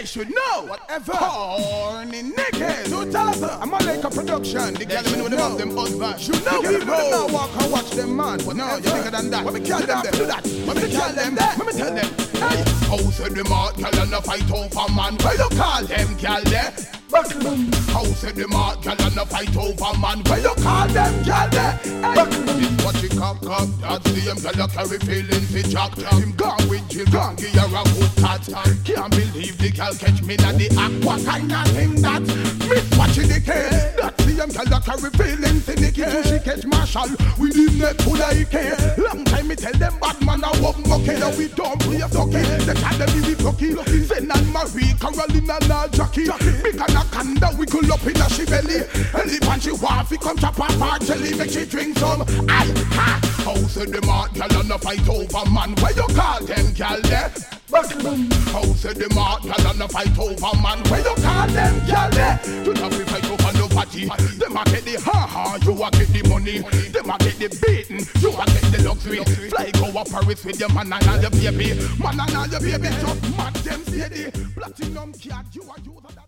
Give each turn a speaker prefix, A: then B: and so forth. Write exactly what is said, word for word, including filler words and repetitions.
A: They should know.
B: Whatever.
A: Horny niggas.
B: So tell us, I'm a like a production. The girl know them them husbands.
A: You know we
B: roll. Now walk and watch them man. But
A: no, you're bigger than that.
B: Let me tell them. Do that.
A: Let me tell them that. Let me tell them. Hey, house of the mart, girl and a fight over man. Where you call them, girl there? House of the mart, girl and a fight over man. Where you call them, girl there? Hey, this what she cock up. That's the same girl that carry feelings for Jack. Him gone with Jill, gone give her a good cat. Can't believe the girl catch me in the act. What kind of thing that? Miss watching the case. That's the same girl that carry feelings in the kitchen. She catch Marshall with him neck full of A K. Long time me tell them bad man I won't okay. Now we don't play fucky. They call them we plucky. Zen and Marie, Carolina and Jackie. Big anaconda wiggle up in a she belly. Elephant she want fi come chop her part jelly. Make she drink some. I ha. House of the mart, girl and a fight over man. Where you call them, girl there? House of the mart, girl and a fight over man. Where you call them, girl there? You not fi fight over nobody. Them a get the ha ha, you a get the money. Them a get the beating, you a get the luxury. Fly go a Paris with your man and all your baby. Man and all your baby just mad them steady. Platinum cat, you a use of that.